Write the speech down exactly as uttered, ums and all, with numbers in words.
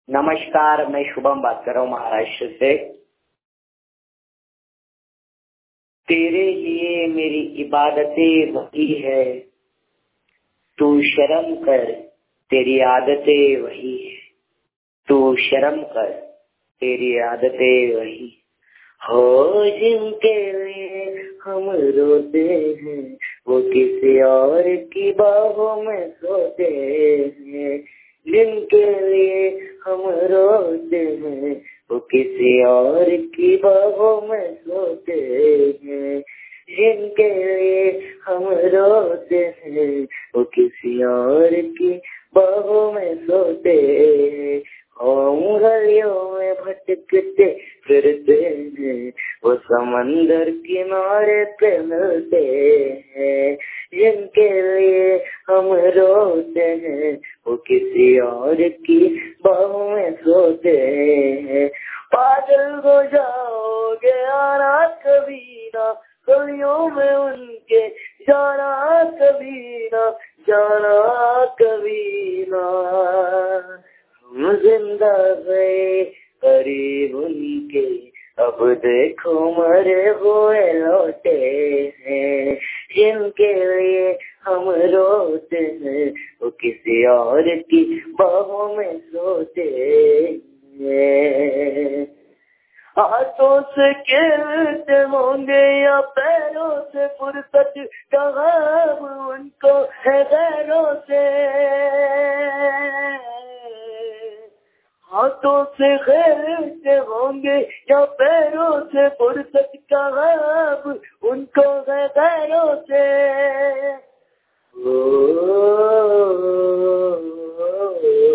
नमस्कार, मैं शुभम बात कर रहा हूँ महाराष्ट्र से। तेरे लिए मेरी इबादतें वही है, तू शर्म कर, तेरी आदतें वही है। तू शर्म कर, तेरी आदतें वही हो। जिनके लिए हम रोते हैं वो किसी और की बाहों में सोते हैं। जिनके लिए हम रोते हैं वो किसी और की बाहों में सोते हैं। जिनके लिए हम रोते हैं वो किसी और की बाहों में सोते हैं। हम गलियों में भटकते फिरते हैं, वो समंदर किनारे पे मिलते हैं। जिनके लिए हम रोते हैं वो किसी और की बाहों में सोते हैं। पागल हो जाओगे आना कभी ना, गलियों में उनके जाना कभी ना, जाना कभी ना। हम जिंदा गए करीब उनके, अब देखो मरे हुए लौटे हैं। जिनके लिए हम रोते हैं वो किसी और की बाहों में सोते हैं। हाथों से खेलते होंगे या पैरों से फुर्सत का ख्वाब उनको है गैरों से। हाथों से खेलते होंगे या पैरों से फुर्सत का ख्वाब उनको है गैरों से। ओ, ओ, ओ, ओ,